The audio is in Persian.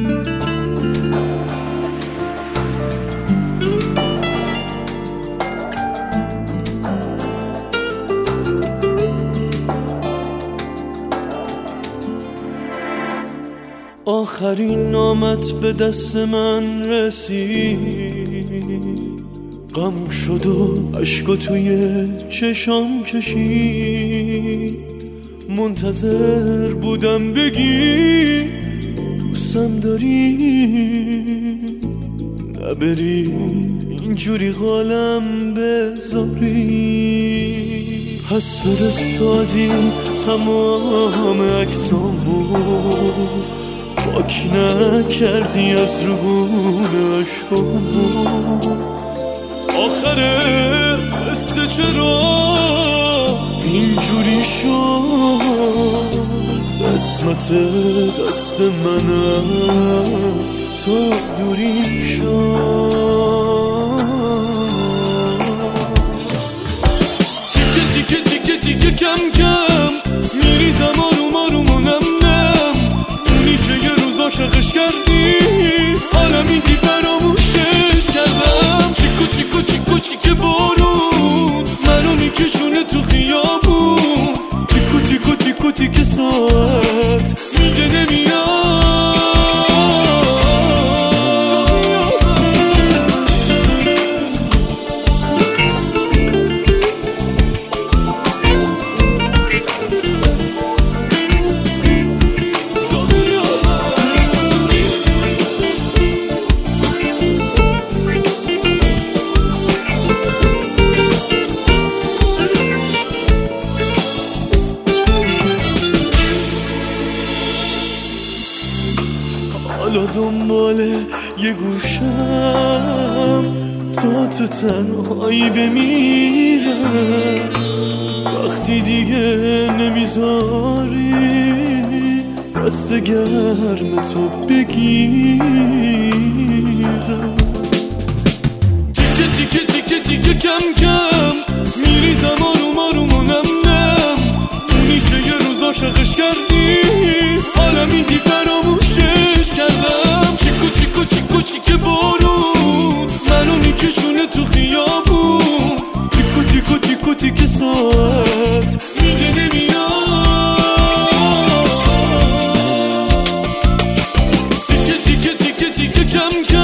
آخرین نامت به دست من رسید، غم شد و عشقا توی چشام کشید. منتظر بودم بگی دوستم داری، نبری اینجوری قالم بذاری. پس فرستادی تمام عکسامو، پاک نکردی از روبون عشقامو. آخره قصه چرا اینجوری شد؟ قسمت دست من از تا دوری شد. تیکه تیکه تیکه تیکه کم کم میریزم آروم آروم و نم نم. اونی که یه روز عاشقش کردی حالا میگی فراموشش کردم. چیکو چیکو چیکو چیکه بارون منو میکشونه تو خیابون. تیکو تیکو تیکو تیکه ساعت میگه نمیاد. حالا دنبال یه گوشم تا تو تنهایی بمیرم. وقتی دیگه نمیذاری دست گرم تو بگیرم. تیکه تیکه تیکه تیکه کم کم میریزم آروم آروم و نم نم. اونی که یه روز عاشقش کردی حالا میگی فراموشش کردم. چیکو چیکو چیکو چیکه بارون منو میکشونه تو خیابون. تیکو تیکو تیکو تیکه ساعت میگه نمیاد. تیکه تیکه تیکه تیکه کم کم